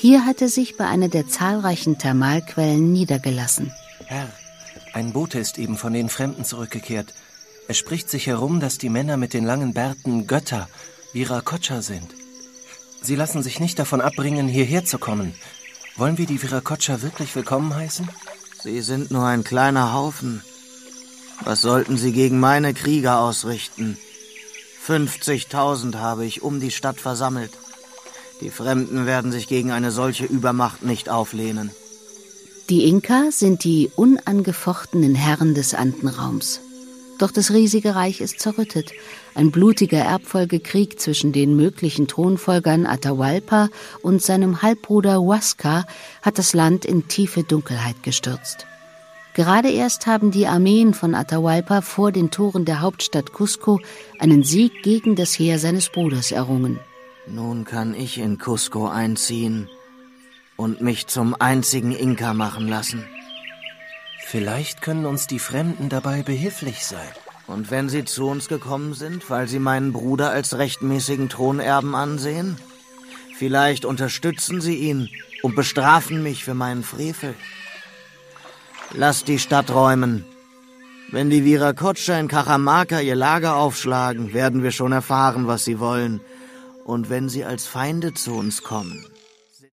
Hier hat er sich bei einer der zahlreichen Thermalquellen niedergelassen. Herr, ein Bote ist eben von den Fremden zurückgekehrt. Es spricht sich herum, dass die Männer mit den langen Bärten Götter, Viracocha sind. Sie lassen sich nicht davon abbringen, hierher zu kommen. Wollen wir die Viracocha wirklich willkommen heißen? Sie sind nur ein kleiner Haufen. Was sollten sie gegen meine Krieger ausrichten? 50.000 habe ich um die Stadt versammelt. Die Fremden werden sich gegen eine solche Übermacht nicht auflehnen. Die Inka sind die unangefochtenen Herren des Andenraums. Doch das riesige Reich ist zerrüttet. Ein blutiger Erbfolgekrieg zwischen den möglichen Thronfolgern Atahualpa und seinem Halbbruder Huasca hat das Land in tiefe Dunkelheit gestürzt. Gerade erst haben die Armeen von Atahualpa vor den Toren der Hauptstadt Cusco einen Sieg gegen das Heer seines Bruders errungen. Nun kann ich in Cusco einziehen und mich zum einzigen Inka machen lassen. Vielleicht können uns die Fremden dabei behilflich sein. Und wenn sie zu uns gekommen sind, weil sie meinen Bruder als rechtmäßigen Thronerben ansehen? Vielleicht unterstützen sie ihn und bestrafen mich für meinen Frevel. Lasst die Stadt räumen. Wenn die Viracocha in Cajamarca ihr Lager aufschlagen, werden wir schon erfahren, was sie wollen. Und wenn sie als Feinde zu uns kommen,